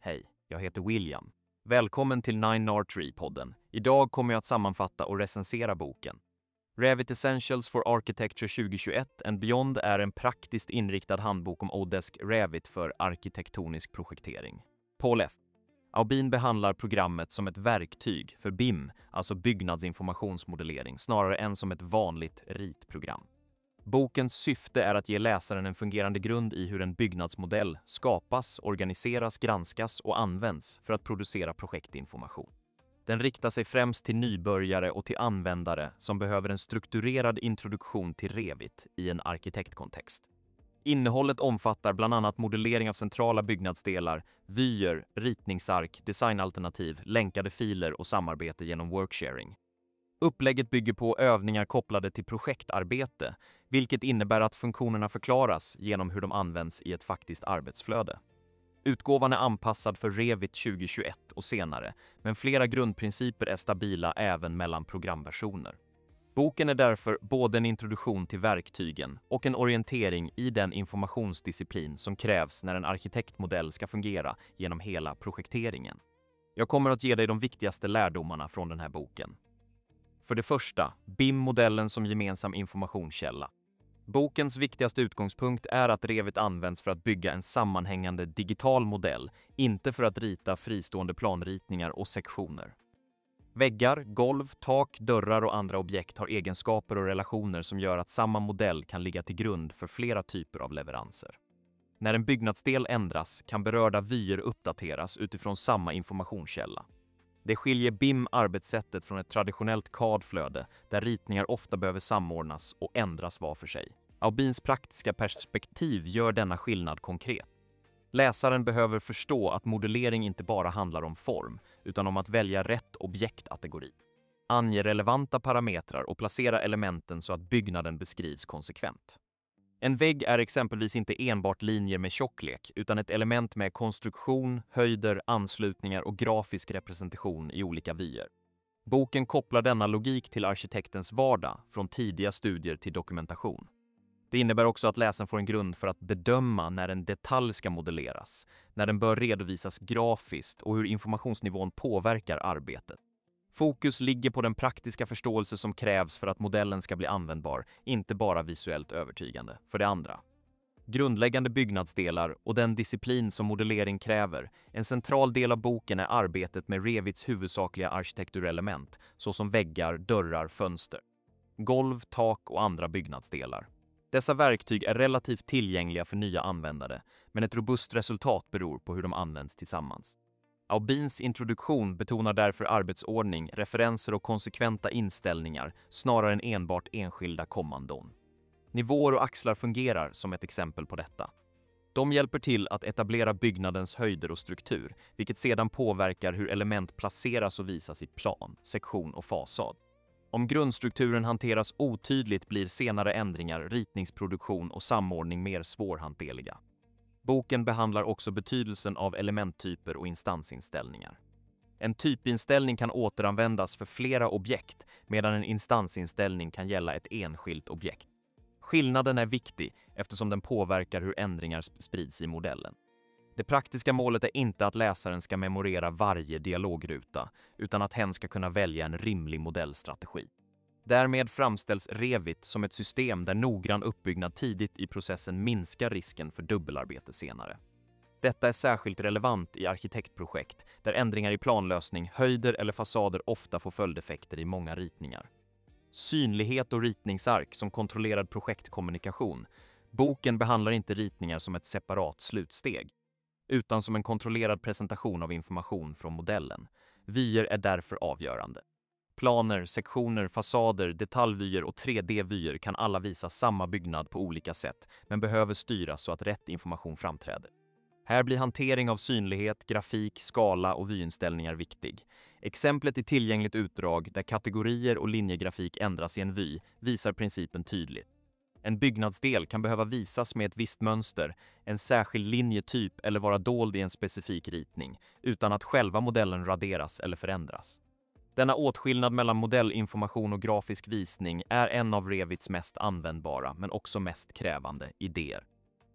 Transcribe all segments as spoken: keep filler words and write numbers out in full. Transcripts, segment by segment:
Hej, jag heter William. Välkommen till nine R tre-podden. Idag kommer jag att sammanfatta och recensera boken. Revit Essentials for Architecture tjugohundratjugoett and Beyond är en praktiskt inriktad handbok om Odesk Revit för arkitektonisk projektering. Paul F. Aubin behandlar programmet som ett verktyg för B I M, alltså byggnadsinformationsmodellering, snarare än som ett vanligt ritprogram. Bokens syfte är att ge läsaren en fungerande grund i hur en byggnadsmodell skapas, organiseras, granskas och används för att producera projektinformation. Den riktar sig främst till nybörjare och till användare som behöver en strukturerad introduktion till Revit i en arkitektkontext. Innehållet omfattar bland annat modellering av centrala byggnadsdelar, vyer, ritningsark, designalternativ, länkade filer och samarbete genom worksharing. Upplägget bygger på övningar kopplade till projektarbete, vilket innebär att funktionerna förklaras genom hur de används i ett faktiskt arbetsflöde. Utgåvan är anpassad för Revit tjugohundratjugoett och senare, men flera grundprinciper är stabila även mellan programversioner. Boken är därför både en introduktion till verktygen och en orientering i den informationsdisciplin som krävs när en arkitektmodell ska fungera genom hela projekteringen. Jag kommer att ge dig de viktigaste lärdomarna från den här boken. För det första, B I M-modellen som gemensam informationskälla. Bokens viktigaste utgångspunkt är att Revit används för att bygga en sammanhängande digital modell, inte för att rita fristående planritningar och sektioner. Väggar, golv, tak, dörrar och andra objekt har egenskaper och relationer som gör att samma modell kan ligga till grund för flera typer av leveranser. När en byggnadsdel ändras kan berörda vyer uppdateras utifrån samma informationskälla. Det skiljer B I M-arbetssättet från ett traditionellt C A D-flöde där ritningar ofta behöver samordnas och ändras var för sig. Aubins praktiska perspektiv gör denna skillnad konkret. Läsaren behöver förstå att modellering inte bara handlar om form, utan om att välja rätt objektkategori. Ange relevanta parametrar och placera elementen så att byggnaden beskrivs konsekvent. En vägg är exempelvis inte enbart linjer med tjocklek, utan ett element med konstruktion, höjder, anslutningar och grafisk representation i olika vyer. Boken kopplar denna logik till arkitektens vardag, från tidiga studier till dokumentation. Det innebär också att läsaren får en grund för att bedöma när en detalj ska modelleras, när den bör redovisas grafiskt och hur informationsnivån påverkar arbetet. Fokus ligger på den praktiska förståelse som krävs för att modellen ska bli användbar, inte bara visuellt övertygande. För det andra, grundläggande byggnadsdelar och den disciplin som modellering kräver. En central del av boken är arbetet med Revits huvudsakliga arkitekturelement, såsom väggar, dörrar, fönster, golv, tak och andra byggnadsdelar. Dessa verktyg är relativt tillgängliga för nya användare, men ett robust resultat beror på hur de används tillsammans. Aubins introduktion betonar därför arbetsordning, referenser och konsekventa inställningar snarare än enbart enskilda kommandon. Nivåer och axlar fungerar som ett exempel på detta. De hjälper till att etablera byggnadens höjder och struktur, vilket sedan påverkar hur element placeras och visas i plan, sektion och fasad. Om grundstrukturen hanteras otydligt blir senare ändringar, ritningsproduktion och samordning mer svårhanterliga. Boken behandlar också betydelsen av elementtyper och instansinställningar. En typinställning kan återanvändas för flera objekt, medan en instansinställning kan gälla ett enskilt objekt. Skillnaden är viktig eftersom den påverkar hur ändringar sprids i modellen. Det praktiska målet är inte att läsaren ska memorera varje dialogruta, utan att hen ska kunna välja en rimlig modellstrategi. Därmed framställs Revit som ett system där noggrann uppbyggnad tidigt i processen minskar risken för dubbelarbete senare. Detta är särskilt relevant i arkitektprojekt där ändringar i planlösning, höjder eller fasader ofta får följdeffekter i många ritningar. Synlighet och ritningsark som kontrollerad projektkommunikation. Boken behandlar inte ritningar som ett separat slutsteg, utan som en kontrollerad presentation av information från modellen. Vyer är därför avgörande. Planer, sektioner, fasader, detaljvyer och tre D-vyer kan alla visa samma byggnad på olika sätt, men behöver styras så att rätt information framträder. Här blir hantering av synlighet, grafik, skala och vyinställningar viktig. Exemplet i tillgängligt utdrag där kategorier och linjegrafik ändras i en vy visar principen tydligt. En byggnadsdel kan behöva visas med ett visst mönster, en särskild linjetyp eller vara dold i en specifik ritning, utan att själva modellen raderas eller förändras. Denna åtskillnad mellan modellinformation och grafisk visning är en av Revits mest användbara men också mest krävande idéer.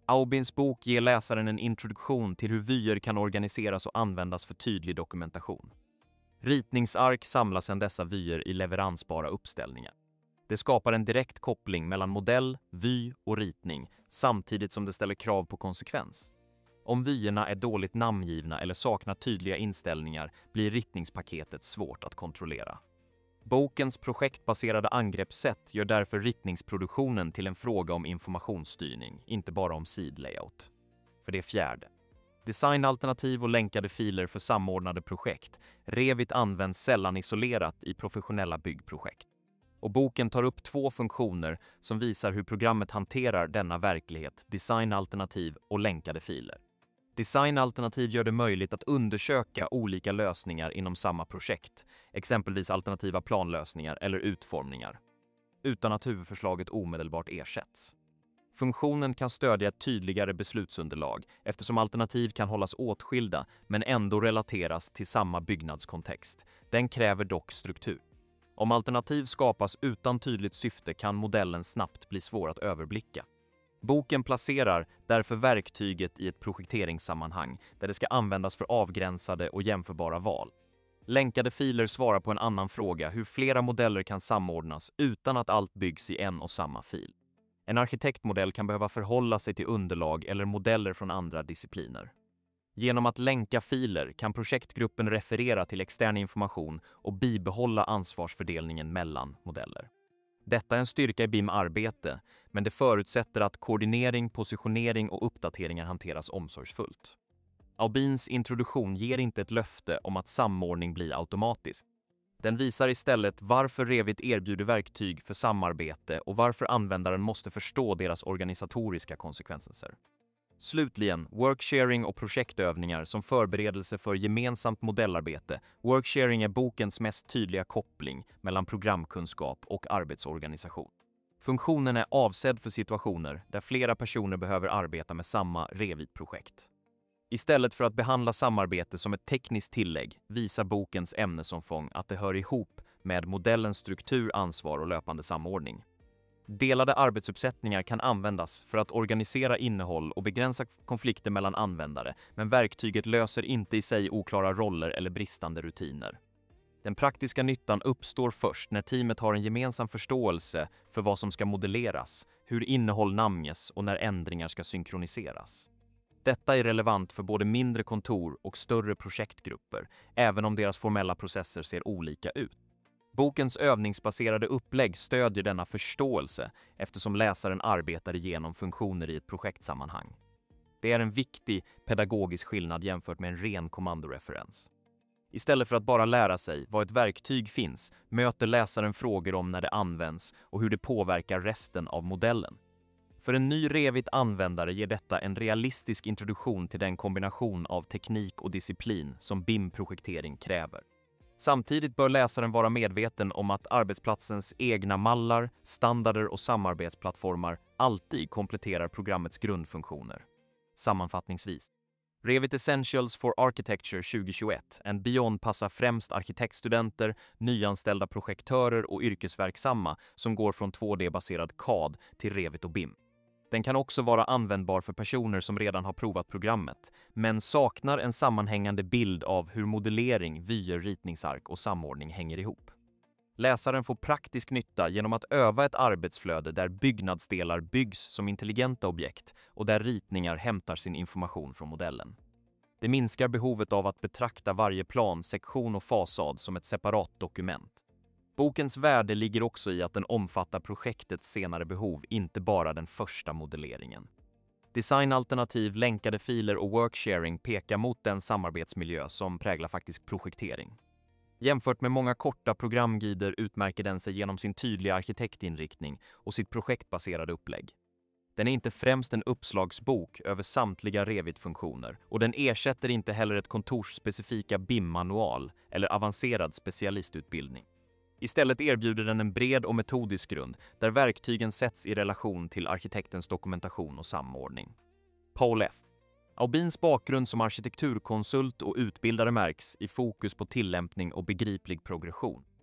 Aubins bok ger läsaren en introduktion till hur vyer kan organiseras och användas för tydlig dokumentation. Ritningsark samlar sedan dessa vyer i leveransbara uppställningar. Det skapar en direkt koppling mellan modell, vy och ritning samtidigt som det ställer krav på konsekvens. Om vyerna är dåligt namngivna eller saknar tydliga inställningar blir ritningspaketet svårt att kontrollera. Bokens projektbaserade angreppssätt gör därför ritningsproduktionen till en fråga om informationsstyrning, inte bara om sidlayout. För det fjärde. Designalternativ och länkade filer för samordnade projekt. Revit används sällan isolerat i professionella byggprojekt. Och boken tar upp två funktioner som visar hur programmet hanterar denna verklighet, designalternativ och länkade filer. Designalternativ gör det möjligt att undersöka olika lösningar inom samma projekt, exempelvis alternativa planlösningar eller utformningar, utan att huvudförslaget omedelbart ersätts. Funktionen kan stödja ett tydligare beslutsunderlag eftersom alternativ kan hållas åtskilda men ändå relateras till samma byggnadskontext. Den kräver dock struktur. Om alternativ skapas utan tydligt syfte kan modellen snabbt bli svår att överblicka. Boken placerar därför verktyget i ett projekteringssammanhang där det ska användas för avgränsade och jämförbara val. Länkade filer svarar på en annan fråga, hur flera modeller kan samordnas utan att allt byggs i en och samma fil. En arkitektmodell kan behöva förhålla sig till underlag eller modeller från andra discipliner. Genom att länka filer kan projektgruppen referera till extern information och bibehålla ansvarsfördelningen mellan modeller. Detta är en styrka i B I M-arbete, men det förutsätter att koordinering, positionering och uppdateringar hanteras omsorgsfullt. Aubins introduktion ger inte ett löfte om att samordning blir automatisk. Den visar istället varför Revit erbjuder verktyg för samarbete och varför användaren måste förstå deras organisatoriska konsekvenser. Slutligen, worksharing och projektövningar som förberedelse för gemensamt modellarbete. Worksharing är bokens mest tydliga koppling mellan programkunskap och arbetsorganisation. Funktionen är avsedd för situationer där flera personer behöver arbeta med samma Revit-projekt. Istället för att behandla samarbete som ett tekniskt tillägg visar bokens ämnesomfång att det hör ihop med modellens struktur, ansvar och löpande samordning. Delade arbetsuppsättningar kan användas för att organisera innehåll och begränsa konflikter mellan användare, men verktyget löser inte i sig oklara roller eller bristande rutiner. Den praktiska nyttan uppstår först när teamet har en gemensam förståelse för vad som ska modelleras, hur innehåll namnges och när ändringar ska synkroniseras. Detta är relevant för både mindre kontor och större projektgrupper, även om deras formella processer ser olika ut. Bokens övningsbaserade upplägg stödjer denna förståelse eftersom läsaren arbetar igenom funktioner i ett projektsammanhang. Det är en viktig pedagogisk skillnad jämfört med en ren kommandoreferens. Istället för att bara lära sig vad ett verktyg finns, möter läsaren frågor om när det används och hur det påverkar resten av modellen. För en ny Revit-användare ger detta en realistisk introduktion till den kombination av teknik och disciplin som B I M-projektering kräver. Samtidigt bör läsaren vara medveten om att arbetsplatsens egna mallar, standarder och samarbetsplattformar alltid kompletterar programmets grundfunktioner. Sammanfattningsvis. Revit Essentials for Architecture tjugohundratjugoett and Beyond passar främst arkitektstudenter, nyanställda projektörer och yrkesverksamma som går från två D-baserad C A D till Revit och B I M. Den kan också vara användbar för personer som redan har provat programmet, men saknar en sammanhängande bild av hur modellering, vyer, ritningsark och samordning hänger ihop. Läsaren får praktisk nytta genom att öva ett arbetsflöde där byggnadsdelar byggs som intelligenta objekt och där ritningar hämtar sin information från modellen. Det minskar behovet av att betrakta varje plan, sektion och fasad som ett separat dokument. Bokens värde ligger också i att den omfattar projektets senare behov, inte bara den första modelleringen. Designalternativ, länkade filer och worksharing pekar mot den samarbetsmiljö som präglar faktisk projektering. Jämfört med många korta programguider utmärker den sig genom sin tydliga arkitektinriktning och sitt projektbaserade upplägg. Den är inte främst en uppslagsbok över samtliga Revit-funktioner och den ersätter inte heller ett kontorsspecifika B I M-manual eller avancerad specialistutbildning. Istället erbjuder den en bred och metodisk grund där verktygen sätts i relation till arkitektens dokumentation och samordning. Paul F. Aubins bakgrund som arkitekturkonsult och utbildare märks i fokus på tillämpning och begriplig progression. För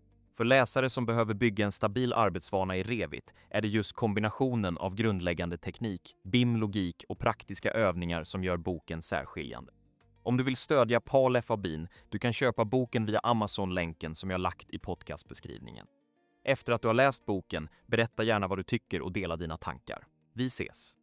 För läsare som behöver bygga en stabil arbetsvana i Revit är det just kombinationen av grundläggande teknik, B I M-logik och praktiska övningar som gör boken särskiljande. Om du vill stödja Paul F. Abin, du kan köpa boken via Amazon-länken som jag lagt i podcastbeskrivningen. Efter att du har läst boken, berätta gärna vad du tycker och dela dina tankar. Vi ses!